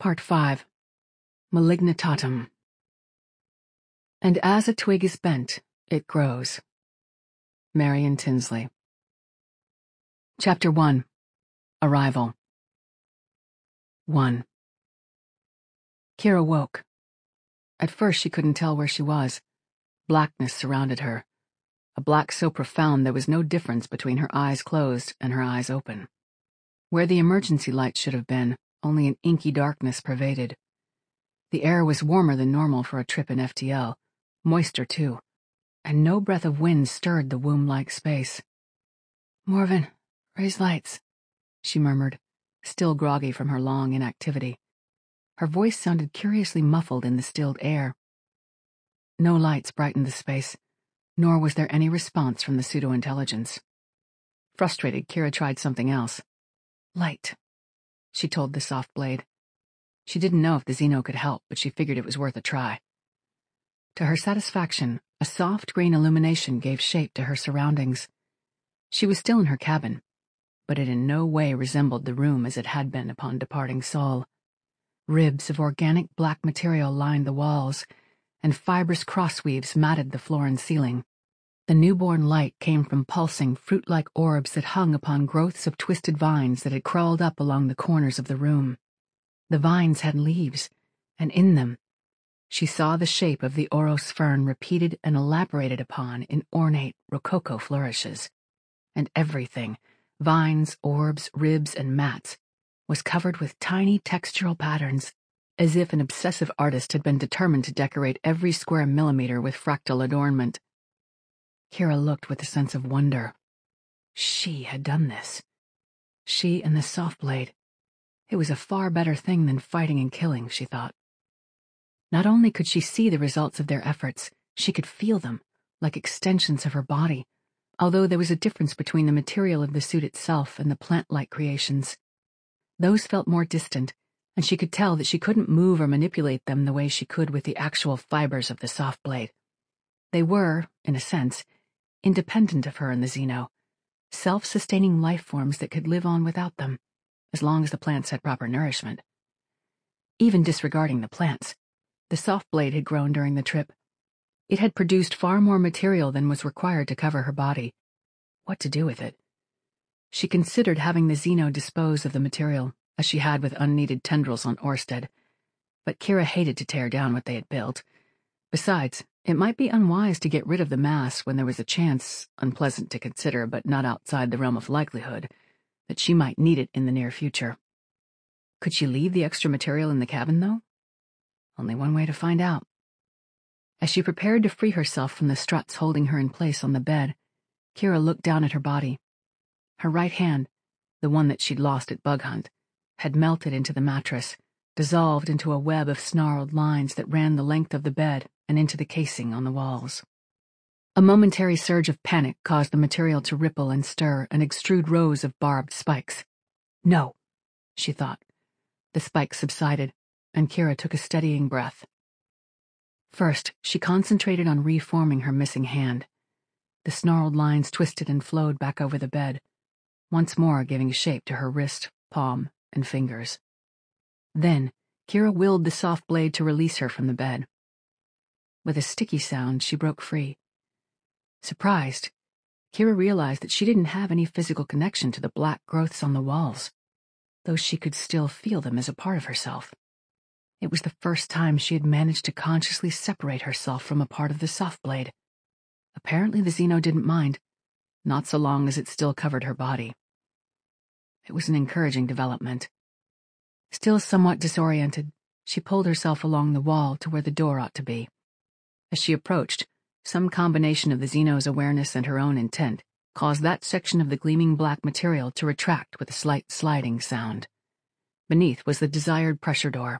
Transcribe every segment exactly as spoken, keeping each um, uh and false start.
Part five. Malignitatum. And as a twig is bent, it grows. Marion Tinsley. Chapter one. Arrival. one. Kira woke. At first she couldn't tell where she was. Blackness surrounded her. A black so profound there was no difference between her eyes closed and her eyes open. Where the emergency light should have been, only an inky darkness pervaded. The air was warmer than normal for a trip in F T L, moister too, and no breath of wind stirred the womb-like space. "Morven, raise lights," she murmured, still groggy from her long inactivity. Her voice sounded curiously muffled in the stilled air. No lights brightened the space, nor was there any response from the pseudo-intelligence. Frustrated, Kira tried something else. "Light," she told the soft blade. She didn't know if the Xeno could help, but she figured it was worth a try. To her satisfaction, a soft green illumination gave shape to her surroundings. She was still in her cabin, but it in no way resembled the room as it had been upon departing Sol. Ribs of organic black material lined the walls, and fibrous crossweaves matted the floor and ceiling. The newborn light came from pulsing, fruit-like orbs that hung upon growths of twisted vines that had crawled up along the corners of the room. The vines had leaves, and in them she saw the shape of the Oros fern repeated and elaborated upon in ornate rococo flourishes. And everything, vines, orbs, ribs, and mats, was covered with tiny textural patterns, as if an obsessive artist had been determined to decorate every square millimeter with fractal adornment. Kira looked with a sense of wonder. She had done this. She and the soft blade. It was a far better thing than fighting and killing, she thought. Not only could she see the results of their efforts, she could feel them, like extensions of her body, although there was a difference between the material of the suit itself and the plant-like creations. Those felt more distant, and she could tell that she couldn't move or manipulate them the way she could with the actual fibers of the soft blade. They were, in a sense, independent of her and the Xeno, self-sustaining life forms that could live on without them, as long as the plants had proper nourishment. Even disregarding the plants, the soft blade had grown during the trip. It had produced far more material than was required to cover her body. What to do with it? She considered having the Xeno dispose of the material, as she had with unneeded tendrils on Orsted, but Kira hated to tear down what they had built. Besides, it might be unwise to get rid of the mass when there was a chance, unpleasant to consider but not outside the realm of likelihood, that she might need it in the near future. Could she leave the extra material in the cabin, though? Only one way to find out. As she prepared to free herself from the struts holding her in place on the bed, Kira looked down at her body. Her right hand, the one that she'd lost at Bug Hunt, had melted into the mattress, dissolved into a web of snarled lines that ran the length of the bed and into the casing on the walls. A momentary surge of panic caused the material to ripple and stir and extrude rows of barbed spikes. No, she thought. The spikes subsided, and Kira took a steadying breath. First, she concentrated on reforming her missing hand. The snarled lines twisted and flowed back over the bed, once more giving shape to her wrist, palm, and fingers. Then, Kira willed the soft blade to release her from the bed. With a sticky sound, she broke free. Surprised, Kira realized that she didn't have any physical connection to the black growths on the walls, though she could still feel them as a part of herself. It was the first time she had managed to consciously separate herself from a part of the soft blade. Apparently the Xeno didn't mind, not so long as it still covered her body. It was an encouraging development. Still somewhat disoriented, she pulled herself along the wall to where the door ought to be. As she approached, some combination of the Xeno's awareness and her own intent caused that section of the gleaming black material to retract with a slight sliding sound. Beneath was the desired pressure door.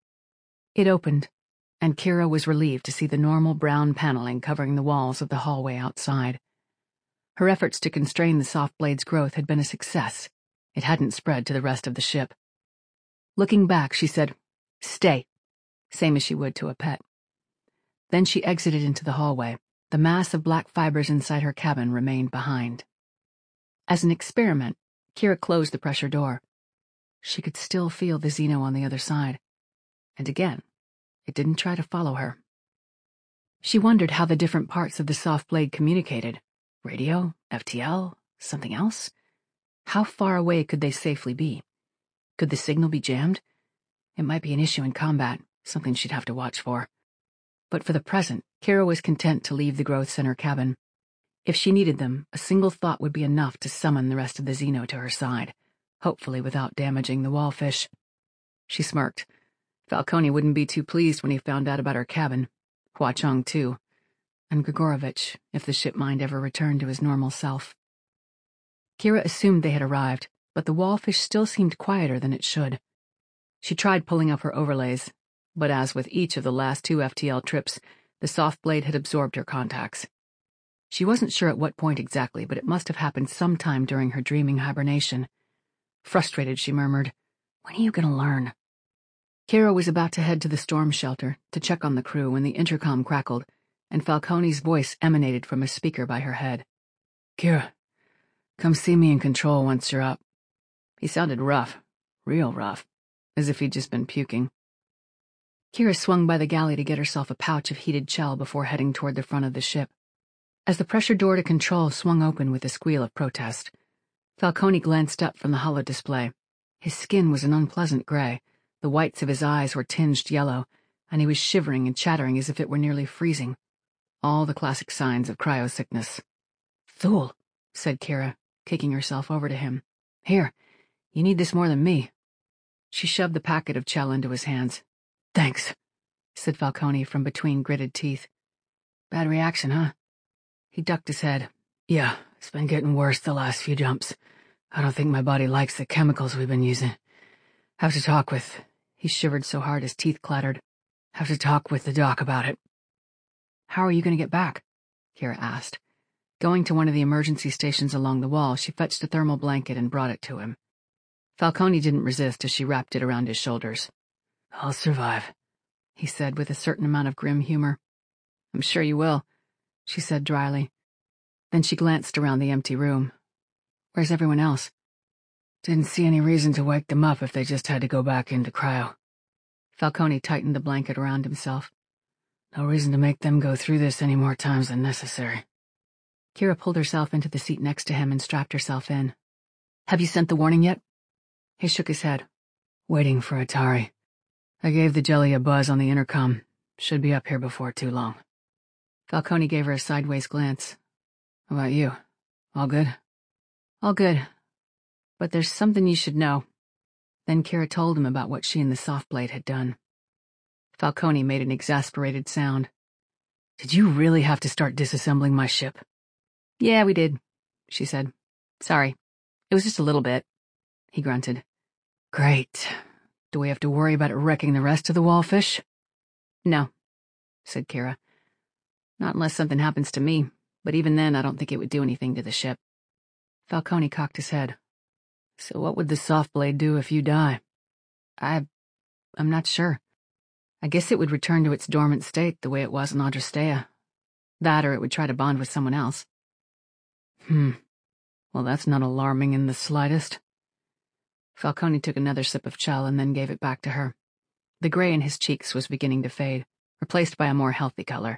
It opened, and Kira was relieved to see the normal brown paneling covering the walls of the hallway outside. Her efforts to constrain the soft blade's growth had been a success. It hadn't spread to the rest of the ship. Looking back, she said, "Stay," same as she would to a pet. Then she exited into the hallway. The mass of black fibers inside her cabin remained behind. As an experiment, Kira closed the pressure door. She could still feel the Xeno on the other side, And again, it didn't try to follow her. She wondered how the different parts of the soft blade communicated. Radio, F T L, something else? How far away could they safely be? Could the signal be jammed? It might be an issue in combat, something she'd have to watch for. But for the present, Kira was content to leave the growth center cabin. If she needed them, a single thought would be enough to summon the rest of the Xeno to her side, hopefully without damaging the wallfish. She smirked. Falcone wouldn't be too pleased when he found out about her cabin. Hua Chong, too. And Grigorovich, if the ship mind ever returned to his normal self. Kira assumed they had arrived, but the wallfish still seemed quieter than it should. She tried pulling up her overlays, but as with each of the last two F T L trips, the soft blade had absorbed her contacts. She wasn't sure at what point exactly, but it must have happened sometime during her dreaming hibernation. Frustrated, she murmured, "When are you going to learn?" Kira was about to head to the storm shelter to check on the crew when the intercom crackled, and Falcone's voice emanated from a speaker by her head. "Kira, come see me in control once you're up." He sounded rough, real rough, as if he'd just been puking. Kira swung by the galley to get herself a pouch of heated Chel before heading toward the front of the ship. As the pressure door to control swung open with a squeal of protest, Falcone glanced up from the holodisplay. His skin was an unpleasant gray. The whites of his eyes were tinged yellow, and he was shivering and chattering as if it were nearly freezing. All the classic signs of cryosickness. "Thule," said Kira, kicking herself over to him. "Here, you need this more than me." She shoved the packet of Chel into his hands. "Thanks," said Falcone from between gritted teeth. "Bad reaction, huh?" He ducked his head. "Yeah, it's been getting worse the last few jumps. I don't think my body likes the chemicals we've been using. Have to talk with..." He shivered so hard his teeth clattered. "Have to talk with the doc about it." "How are you going to get back?" Kira asked. Going to one of the emergency stations along the wall, she fetched a thermal blanket and brought it to him. Falcone didn't resist as she wrapped it around his shoulders. "I'll survive," he said with a certain amount of grim humor. "I'm sure you will," she said dryly. Then she glanced around the empty room. "Where's everyone else?" "Didn't see any reason to wake them up if they just had to go back into cryo." Falcone tightened the blanket around himself. "No reason to make them go through this any more times than necessary." Kira pulled herself into the seat next to him and strapped herself in. "Have you sent the warning yet?" He shook his head. "Waiting for Atari. I gave the jelly a buzz on the intercom. Should be up here before too long." Falcone gave her a sideways glance. "How about you? All good?" "All good. But there's something you should know." Then Kira told him about what she and the soft blade had done. Falcone made an exasperated sound. "Did you really have to start disassembling my ship?" "Yeah, we did," she said. "Sorry. It was just a little bit." He grunted. "Great. Do we have to worry about it wrecking the rest of the wallfish?" "No," said Kira. "Not unless something happens to me, but even then I don't think it would do anything to the ship." Falcone cocked his head. "So what would the soft blade do if you die?" I... I'm not sure. I guess it would return to its dormant state the way it was in Adrastea. That or it would try to bond with someone else." Hmm. Well, that's not alarming in the slightest." Falcone took another sip of Chel and then gave it back to her. The gray in his cheeks was beginning to fade, replaced by a more healthy color.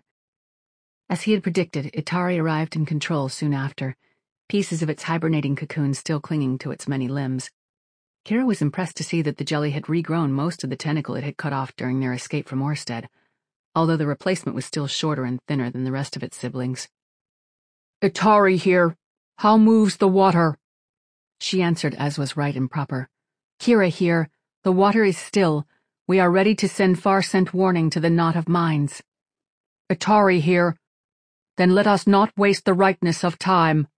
As he had predicted, Itari arrived in control soon after, pieces of its hibernating cocoon still clinging to its many limbs. Kira was impressed to see that the jelly had regrown most of the tentacle it had cut off during their escape from Orsted, although the replacement was still shorter and thinner than the rest of its siblings. "Itari here. How moves the water?" She answered as was right and proper. "Kira here. The water is still. We are ready to send far-sent warning to the Knot of Minds." "Itari here. Then let us not waste the rightness of time."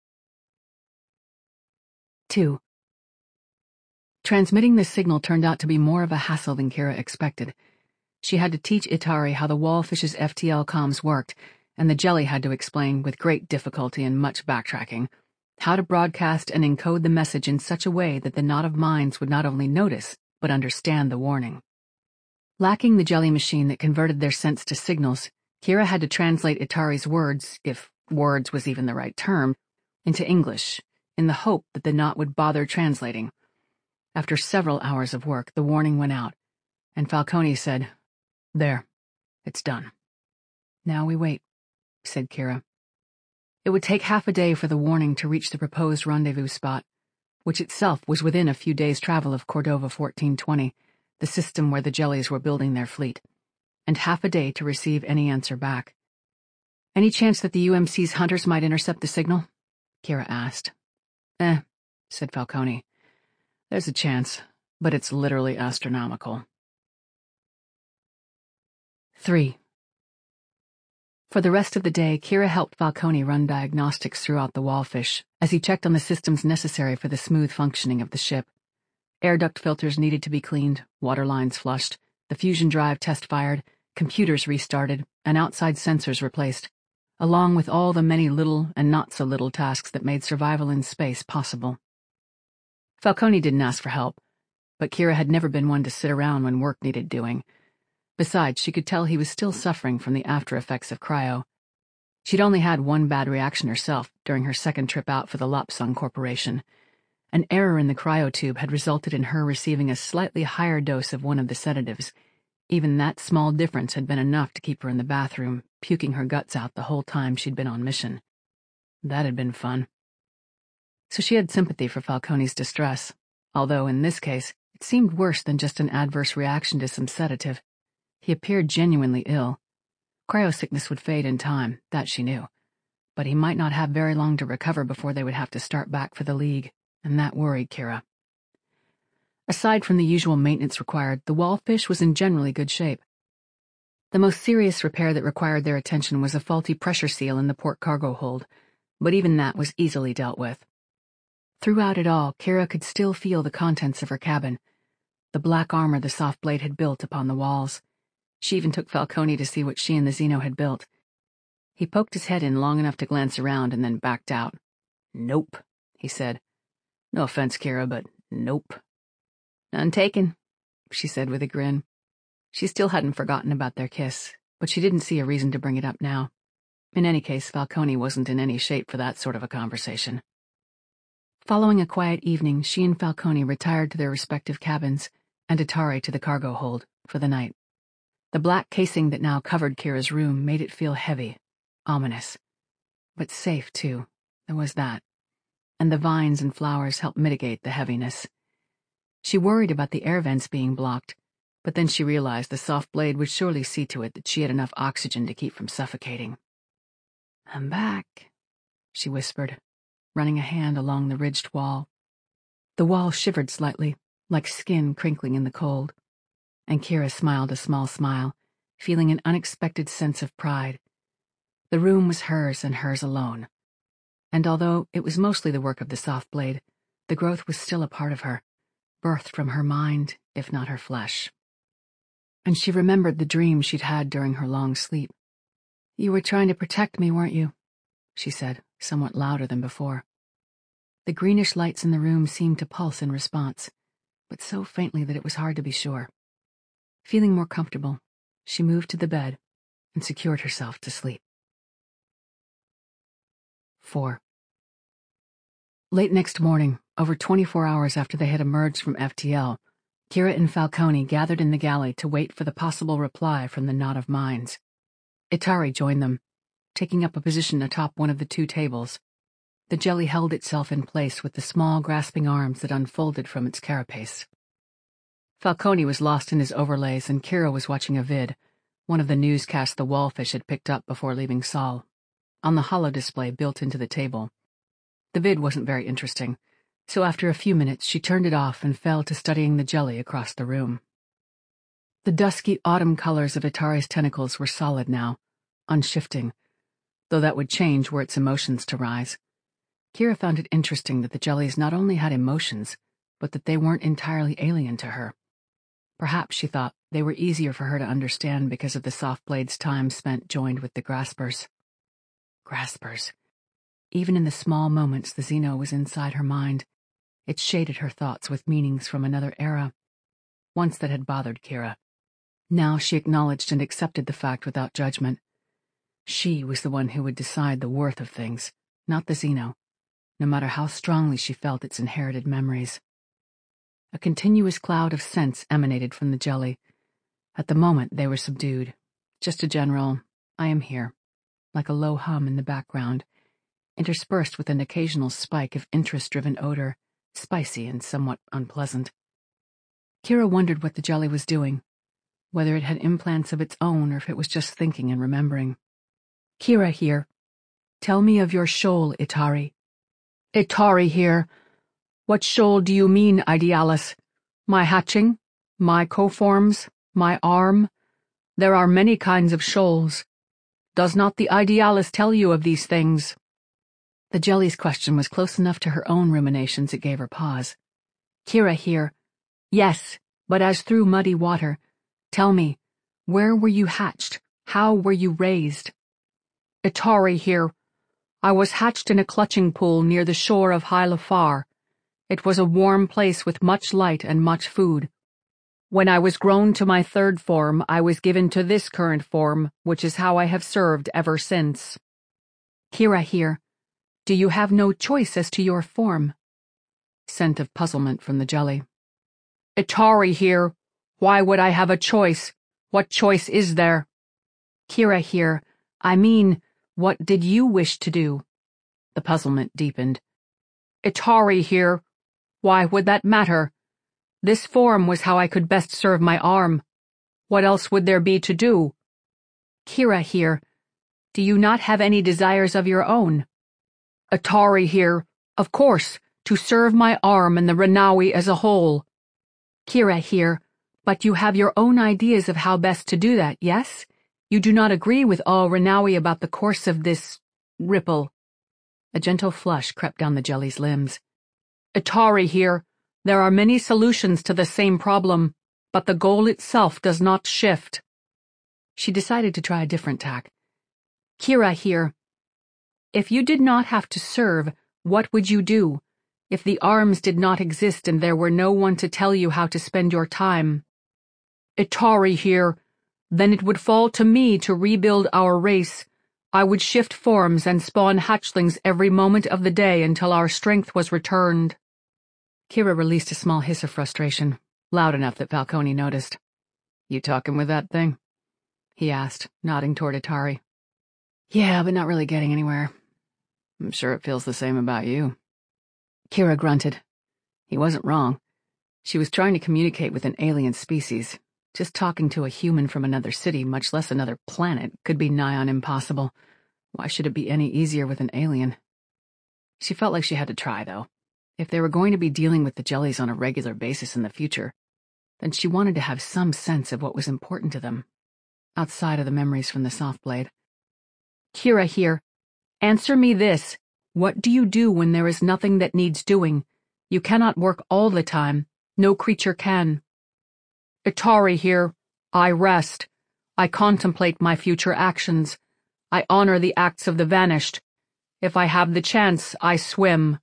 Two. Transmitting the signal turned out to be more of a hassle than Kira expected. She had to teach Itari how the wallfish's F T L comms worked, and the jelly had to explain, with great difficulty and much backtracking, how to broadcast and encode the message in such a way that the Knot of Minds would not only notice, but understand the warning. Lacking the jelly machine that converted their sense to signals, Kira had to translate Itari's words, if words was even the right term, into English, in the hope that the Knot would bother translating. After several hours of work, the warning went out, And Falcone said, "There, it's done." "Now we wait," said Kira. It would take half a day for the warning to reach the proposed rendezvous spot, which itself was within a few days' travel of Cordova fourteen twenty, the system where the Jellies were building their fleet, and half a day to receive any answer back. "Any chance that the U M C's hunters might intercept the signal?" Kira asked. Eh, said Falcone. "There's a chance, but it's literally astronomical." Three. For the rest of the day, Kira helped Falcone run diagnostics throughout the Wallfish as he checked on the systems necessary for the smooth functioning of the ship. Air duct filters needed to be cleaned, water lines flushed, the fusion drive test fired, computers restarted, and outside sensors replaced, along with all the many little and not-so-little tasks that made survival in space possible. Falcone didn't ask for help, but Kira had never been one to sit around when work needed doing. Besides, she could tell he was still suffering from the after-effects of cryo. She'd only had one bad reaction herself during her second trip out for the Lopsung Corporation. An error in the cryotube had resulted in her receiving a slightly higher dose of one of the sedatives. Even that small difference had been enough to keep her in the bathroom, puking her guts out the whole time she'd been on mission. That had been fun. So she had sympathy for Falcone's distress, although in this case it seemed worse than just an adverse reaction to some sedative. He appeared genuinely ill. Cryosickness would fade in time, that she knew, but he might not have very long to recover before they would have to start back for the League, and that worried Kira. Aside from the usual maintenance required, the Wallfish was in generally good shape. The most serious repair that required their attention was a faulty pressure seal in the port cargo hold, but even that was easily dealt with. Throughout it all, Kira could still feel the contents of her cabin, the black armor the soft blade had built upon the walls. She even took Falcone to see what she and the Xeno had built. He poked his head in long enough to glance around and then backed out. "Nope," he said. "No offense, Kira, but nope." "None taken," she said with a grin. She still hadn't forgotten about their kiss, but she didn't see a reason to bring it up now. In any case, Falcone wasn't in any shape for that sort of a conversation. Following a quiet evening, she and Falcone retired to their respective cabins, and Atari to the cargo hold, for the night. The black casing that now covered Kira's room made it feel heavy, ominous. But safe, too. There was that. And the vines and flowers helped mitigate the heaviness. She worried about the air vents being blocked, but then she realized the soft blade would surely see to it that she had enough oxygen to keep from suffocating. "I'm back," she whispered, running a hand along the ridged wall. The wall shivered slightly, like skin crinkling in the cold. And Kira smiled a small smile, feeling an unexpected sense of pride. The room was hers and hers alone. And although it was mostly the work of the soft blade, the growth was still a part of her, birthed from her mind, if not her flesh. And she remembered the dream she'd had during her long sleep. "You were trying to protect me, weren't you?" she said, somewhat louder than before. The greenish lights in the room seemed to pulse in response, but so faintly that it was hard to be sure. Feeling more comfortable, she moved to the bed and secured herself to sleep. Four. Late next morning, over twenty-four hours after they had emerged from F T L, Kira and Falcone gathered in the galley to wait for the possible reply from the Knot of Minds. Atari joined them, taking up a position atop one of the two tables. The jelly held itself in place with the small, grasping arms that unfolded from its carapace. Falcone was lost in his overlays, and Kira was watching a vid, one of the newscasts the Wallfish had picked up before leaving Sol, on the holodisplay built into the table. The vid wasn't very interesting, so after a few minutes she turned it off and fell to studying the jelly across the room. The dusky autumn colors of Atari's tentacles were solid now, unshifting, though that would change were its emotions to rise. Kira found it interesting that the jellies not only had emotions, but that they weren't entirely alien to her. Perhaps, she thought, they were easier for her to understand because of the soft blade's time spent joined with the graspers. Graspers. Even in the small moments the Xeno was inside her mind, it shaded her thoughts with meanings from another era, once that had bothered Kira. Now she acknowledged and accepted the fact without judgment. She was the one who would decide the worth of things, not the Xeno, no matter how strongly she felt its inherited memories. A continuous cloud of scents emanated from the jelly, At the moment, they were subdued. Just a general, "I am here," like a low hum in the background, interspersed with an occasional spike of interest-driven odor, spicy and somewhat unpleasant. Kira wondered what the jelly was doing, whether it had implants of its own or if it was just thinking and remembering. "Kira here. Tell me of your shoal, Itari." "Itari here. What shoal do you mean, Idealis? My hatching? My coforms? My arm? There are many kinds of shoals. Does not the Idealis tell you of these things?" The jelly's question was close enough to her own ruminations it gave her pause. "Kira here. Yes, but as through muddy water. Tell me, where were you hatched? How were you raised?" "Itari here. I was hatched in a clutching pool near the shore of Hylafar. It was a warm place with much light and much food. When I was grown to my third form, I was given to this current form, which is how I have served ever since." "Kira here. Do you have no choice as to your form?" Scent of puzzlement from the jelly. "Itari here. Why would I have a choice? What choice is there?" "Kira here. I mean, what did you wish to do?" The puzzlement deepened. "Itari here. Why would that matter? This form was how I could best serve my arm. What else would there be to do?" "Kira here. Do you not have any desires of your own?" "Itari here. Of course, to serve my arm and the Renawi as a whole." "Kira here. But you have your own ideas of how best to do that, yes? You do not agree with all Renawi about the course of this ripple." A gentle flush crept down the jelly's limbs. "Itari here. There are many solutions to the same problem, but the goal itself does not shift." She decided to try a different tack. "Kira here. If you did not have to serve, what would you do? If the arms did not exist and there were no one to tell you how to spend your time?" "Itari here. Then it would fall to me to rebuild our race. I would shift forms and spawn hatchlings every moment of the day until our strength was returned." Kira released a small hiss of frustration, loud enough that Falcone noticed. "You talking with that thing?" he asked, nodding toward Itari. "Yeah, but not really getting anywhere." "I'm sure it feels the same about you." Kira grunted. He wasn't wrong. She was trying to communicate with an alien species. Just talking to a human from another city, much less another planet, could be nigh on impossible. Why should it be any easier with an alien? She felt like she had to try, though. If they were going to be dealing with the jellies on a regular basis in the future, then she wanted to have some sense of what was important to them, outside of the memories from the soft blade. "Kira here. Answer me this. What do you do when there is nothing that needs doing? You cannot work all the time. No creature can." "Itari here. I rest. I contemplate my future actions. I honor the acts of the vanished. If I have the chance, I swim."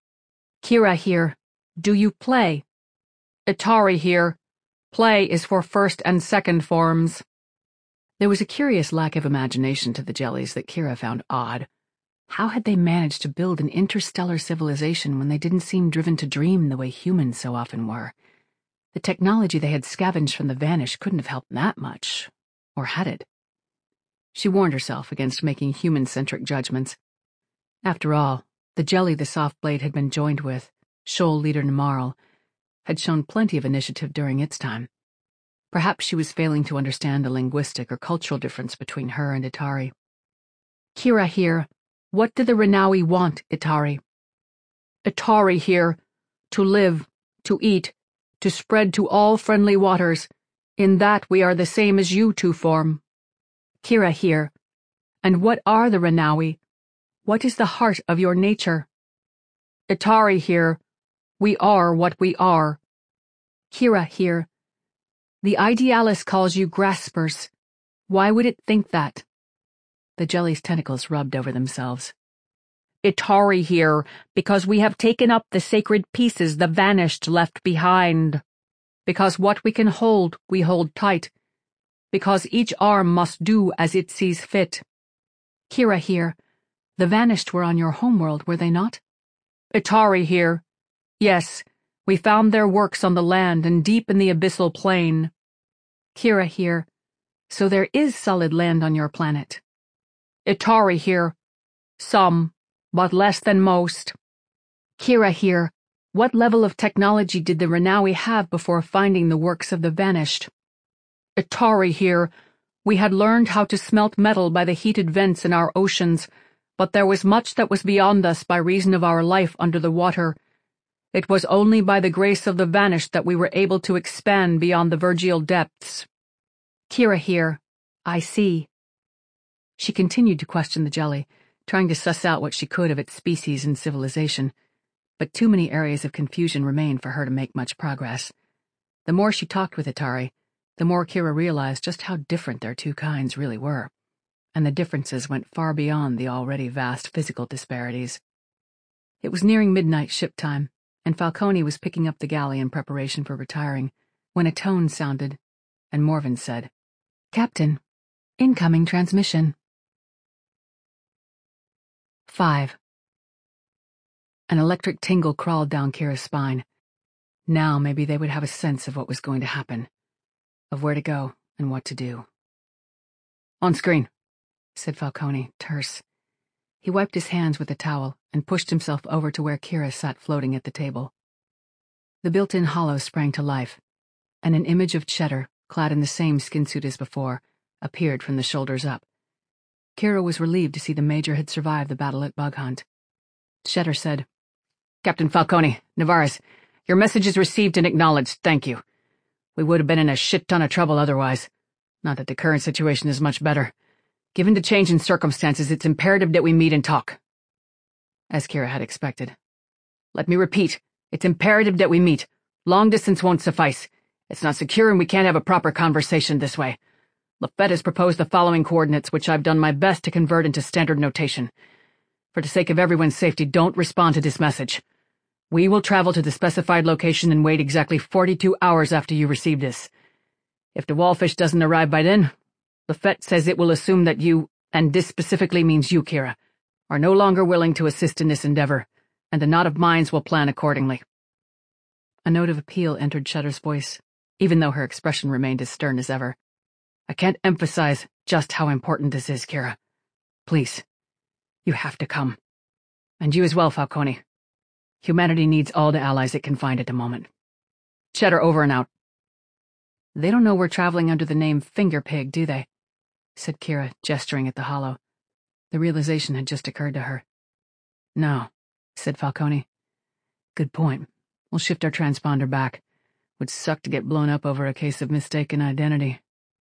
"Kira here. Do you play?" "Itari here. Play is for first and second forms." There was a curious lack of imagination to the jellies that Kira found odd. How had they managed to build an interstellar civilization when they didn't seem driven to dream the way humans so often were? The technology they had scavenged from the Vanish couldn't have helped that much. Or had it? She warned herself against making human-centric judgments. After all, the jelly the soft blade had been joined with, shoal leader Namarl, had shown plenty of initiative during its time. Perhaps she was failing to understand the linguistic or cultural difference between her and Itari. "Kira here. What do the Renawi want, Itari?" "Itari here. To live, to eat, to spread to all friendly waters. In that we are the same as you two form." "Kira here. And what are the Renawi? What is the heart of your nature?" "Itari here. We are what we are." "Kira here. The Idealis calls you graspers. Why would it think that?" The jelly's tentacles rubbed over themselves. "Itari here, because we have taken up the sacred pieces the Vanished left behind. Because what we can hold, we hold tight. Because each arm must do as it sees fit." "Kira here. The Vanished were on your homeworld, were they not?" "Itari here. Yes, we found their works on the land and deep in the abyssal plain." Kira here. So there is solid land on your planet. Itari here. Some, but less than most. Kira here. What level of technology did the Renawi have before finding the works of the Vanished? Itari here. We had learned how to smelt metal by the heated vents in our oceans, but there was much that was beyond us by reason of our life under the water. It was only by the grace of the Vanished that we were able to expand beyond the Virgil depths. Kira here. I see. She continued to question the jelly, trying to suss out what she could of its species and civilization, but too many areas of confusion remained for her to make much progress. The more she talked with Itari, the more Kira realized just how different their two kinds really were, and the differences went far beyond the already vast physical disparities. It was nearing midnight ship time, and Falcone was picking up the galley in preparation for retiring, when a tone sounded, and Morven said, "Captain, incoming transmission." Five. An electric tingle crawled down Kira's spine. Now maybe they would have a sense of what was going to happen, of where to go and what to do. "On screen," said Falcone, terse. He wiped his hands with a towel and pushed himself over to where Kira sat floating at the table. The built-in hollow sprang to life, and an image of Cheddar, clad in the same skin suit as before, appeared from the shoulders up. Kira was relieved to see the Major had survived the battle at Bug Hunt. Cheddar said, "Captain Falcone, Navarez, your message is received and acknowledged, thank you. We would have been in a shit ton of trouble otherwise. Not that the current situation is much better. Given the change in circumstances, it's imperative that we meet and talk." As Kira had expected. "Let me repeat, it's imperative that we meet. Long distance won't suffice. It's not secure and we can't have a proper conversation this way. Lafette has proposed the following coordinates, which I've done my best to convert into standard notation. For the sake of everyone's safety, don't respond to this message. We will travel to the specified location and wait exactly forty-two hours after you receive this. If the wallfish doesn't arrive by then, Lafette says it will assume that you, and this specifically means you, Kira, are no longer willing to assist in this endeavor, and the knot of minds will plan accordingly." A note of appeal entered Cheddar's voice, even though her expression remained as stern as ever. "I can't emphasize just how important this is, Kira. Please, you have to come. And you as well, Falcone. Humanity needs all the allies it can find at the moment. Cheddar over and out." "They don't know we're traveling under the name Finger Pig, do they?" said Kira, gesturing at the hollow. The realization had just occurred to her. "No," said Falcone. "Good point. We'll shift our transponder back. Would suck to get blown up over a case of mistaken identity."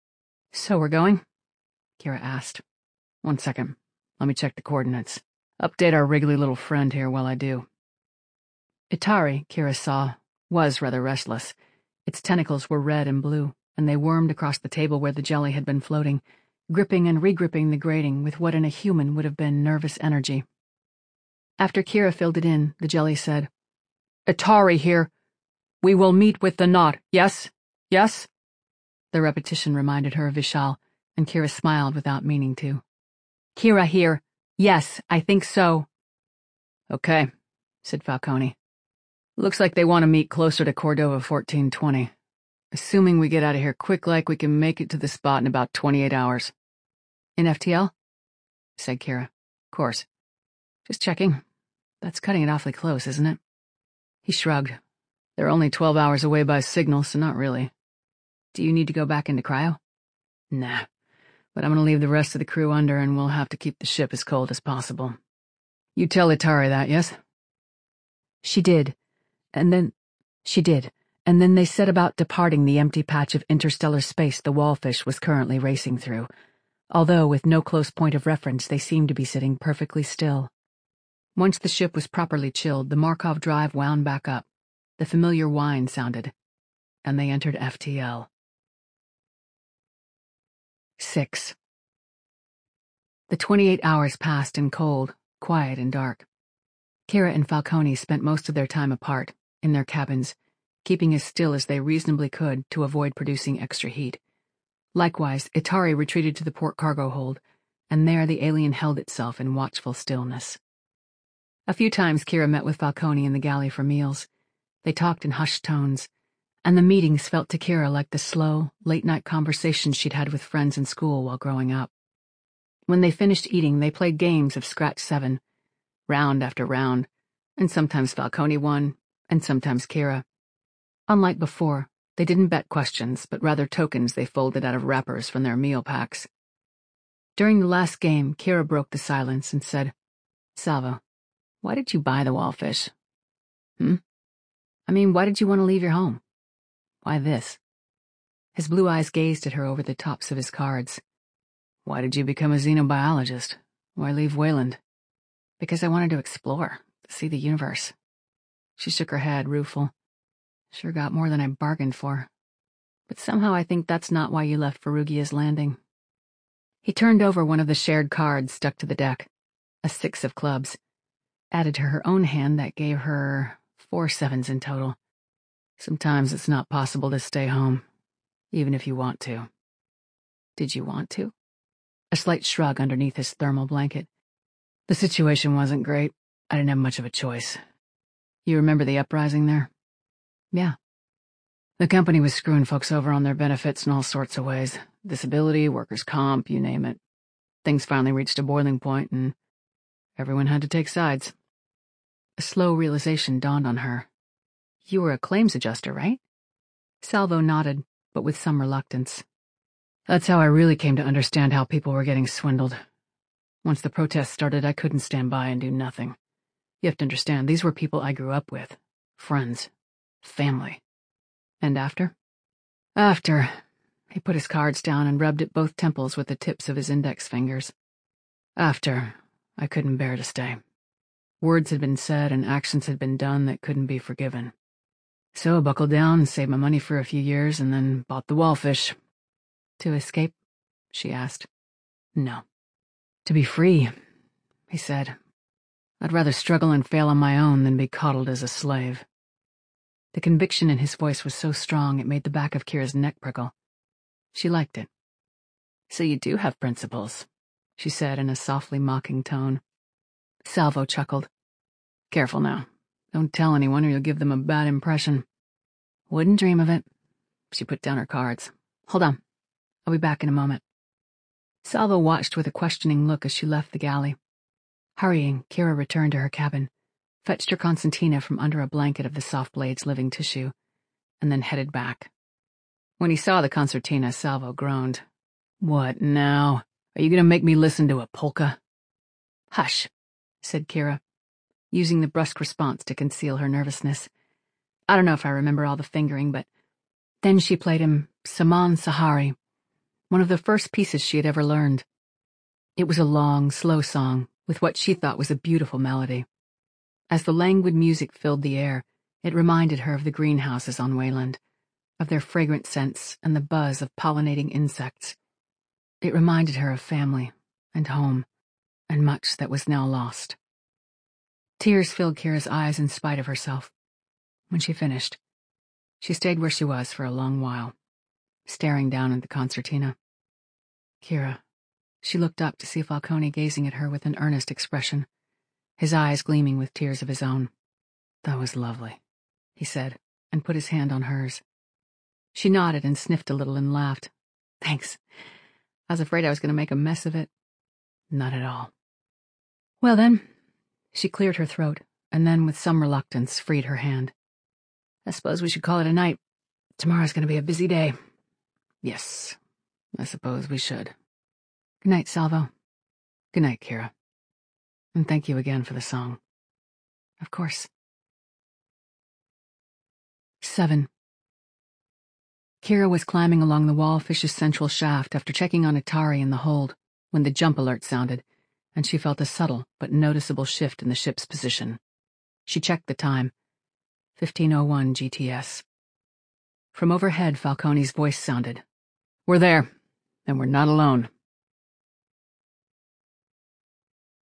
"So we're going?" Kira asked. "One second. Let me check the coordinates. Update our wriggly little friend here while I do." Itari, Kira saw, was rather restless. Its tentacles were red and blue, and they wormed across the table where the jelly had been floating, gripping and regripping the grating with what in a human would have been nervous energy. After Kira filled it in, the jelly said, "Itari here. We will meet with the knot, yes? Yes?" The repetition reminded her of Vishal, and Kira smiled without meaning to. "Kira here. Yes, I think so." "Okay," said Falcone. "Looks like they want to meet closer to Cordova fourteen twenty. Assuming we get out of here quick like, we can make it to the spot in about twenty-eight hours. "In F T L?" said Kira. "Of course. Just checking. That's cutting it awfully close, isn't it?" He shrugged. "They're only twelve hours away by signal, so not really." "Do you need to go back into cryo?" "Nah. But I'm going to leave the rest of the crew under, and we'll have to keep the ship as cold as possible. You tell Itari that, yes?" She did, and then... She did, and then they set about departing the empty patch of interstellar space the wallfish was currently racing through, although with no close point of reference they seemed to be sitting perfectly still. Once the ship was properly chilled, the Markov drive wound back up, the familiar whine sounded, and they entered F T L. Six. The twenty-eight hours passed in cold, quiet and dark. Kira and Falcone spent most of their time apart, in their cabins, keeping as still as they reasonably could to avoid producing extra heat. Likewise, Itari retreated to the port cargo hold, and there the alien held itself in watchful stillness. A few times Kira met with Falcone in the galley for meals. They talked in hushed tones, And the meetings felt to Kira like the slow, late-night conversations she'd had with friends in school while growing up. When they finished eating, they played games of Scratch Seven, round after round, and sometimes Falcone won, and sometimes Kira. Unlike before, they didn't bet questions, but rather tokens they folded out of wrappers from their meal packs. During the last game, Kira broke the silence and said, "Salvo, why did you buy the wallfish? Hmm? I mean, why did you want to leave your home? Why this?" His blue eyes gazed at her over the tops of his cards. "Why did you become a xenobiologist? Why leave Wayland?" "Because I wanted to explore, to see the universe." She shook her head, rueful. "Sure got more than I bargained for. But somehow I think that's not why you left Ferrugia's Landing." He turned over one of the shared cards stuck to the deck, a six of clubs, added to her own hand that gave her four sevens in total. "Sometimes it's not possible to stay home, even if you want to." "Did you want to?" A slight shrug underneath his thermal blanket. "The situation wasn't great. I didn't have much of a choice. You remember the uprising there?" "Yeah." "The company was screwing folks over on their benefits in all sorts of ways. Disability, workers' comp, you name it. Things finally reached a boiling point, and everyone had to take sides." A slow realization dawned on her. "You were a claims adjuster, right?" Salvo nodded, but with some reluctance. "That's how I really came to understand how people were getting swindled. Once the protests started, I couldn't stand by and do nothing. You have to understand, these were people I grew up with. Friends. Family." "And after?" "After..." He put his cards down and rubbed at both temples with the tips of his index fingers. "After, I couldn't bear to stay. Words had been said and actions had been done that couldn't be forgiven. So I buckled down, saved my money for a few years, and then bought the wallfish." "To escape?" she asked. "No. To be free," he said. "I'd rather struggle and fail on my own than be coddled as a slave." The conviction in his voice was so strong it made the back of Kira's neck prickle. She liked it. "So you do have principles," she said in a softly mocking tone. Salvo chuckled. "Careful now. Don't tell anyone or you'll give them a bad impression." "Wouldn't dream of it." She put down her cards. "Hold on. I'll be back in a moment." Salvo watched with a questioning look as she left the galley. Hurrying, Kira returned to her cabin, fetched her concertina from under a blanket of the soft blade's living tissue, and then headed back. When he saw the concertina, Salvo groaned. "What now? Are you going to make me listen to a polka?" "Hush," said Kira, using the brusque response to conceal her nervousness. "I don't know if I remember all the fingering, but..." Then she played him Saman Sahari, one of the first pieces she had ever learned. It was a long, slow song, with what she thought was a beautiful melody. As the languid music filled the air, it reminded her of the greenhouses on Wayland, of their fragrant scents and the buzz of pollinating insects. It reminded her of family and home and much that was now lost. Tears filled Kira's eyes in spite of herself. When she finished, she stayed where she was for a long while, staring down at the concertina. "Kira." She looked up to see Falcone gazing at her with an earnest expression, his eyes gleaming with tears of his own. "That was lovely," he said, and put his hand on hers. She nodded and sniffed a little and laughed. "Thanks. I was afraid I was going to make a mess of it." "Not at all." "Well then," she cleared her throat, and then with some reluctance freed her hand. "I suppose we should call it a night. Tomorrow's going to be a busy day." "Yes, I suppose we should." "Good night, Salvo." "Good night, Kira. And thank you again for the song." "Of course." Seven. Kira was climbing along the wallfish's central shaft after checking on Atari in the hold when the jump alert sounded, and she felt a subtle but noticeable shift in the ship's position. She checked the time. fifteen oh one G T S. From overhead, Falcone's voice sounded. "We're there, and we're not alone."